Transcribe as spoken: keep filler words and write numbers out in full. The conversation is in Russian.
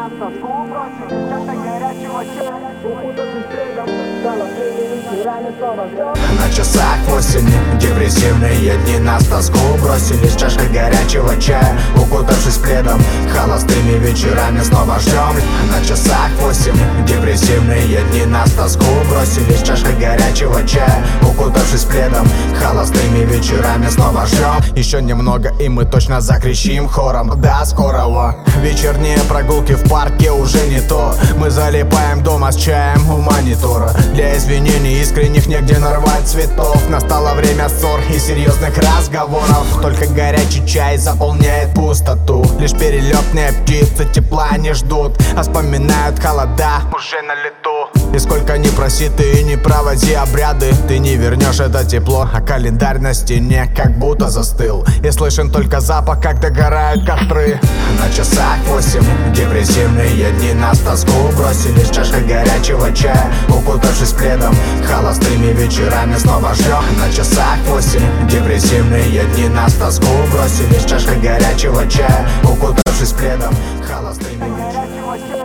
нас тоску бросили, чашка горячего чая, укутавшись следом, золотыми вечерами снова ждем. На часах осени, депрессивные дни нас в тоску бросили, с чашкой горячего чая, укутавшись пледом, холостыми вечерами снова ждем. На часах осени, депрессивные дни нас в тоску бросили, с чашкой горячего чая, укутавшись пледом, холостыми вечерами снова ждем. Еще немного и мы точно закричим хором: до скорого. Вечерние прогулки в парке уже не то, мы залипаем дома с чаем у монитора. Для извинений искренних негде нарвать цветов. Настало время ссор и серьезных разговоров. Только горячий чай заполняет пустоту. Лишь перелетные птицы тепла не ждут, а вспоминают холода уже на лету. И сколько ни проси ты и не проводи обряды, ты не вернешь это тепло, а календарь на стене как будто застыл. И слышен только запах, как догорают костры. На часах восемь, депрессивные дни нас в тоску бросили, с чашкой горячего чая, укутавшись пледом, холостыми вечерами снова ждем. На часах восемь, депрессивные дни нас в тоску бросили, с чашкой горячего чая, укутавшись пледом, холостыми вечерами.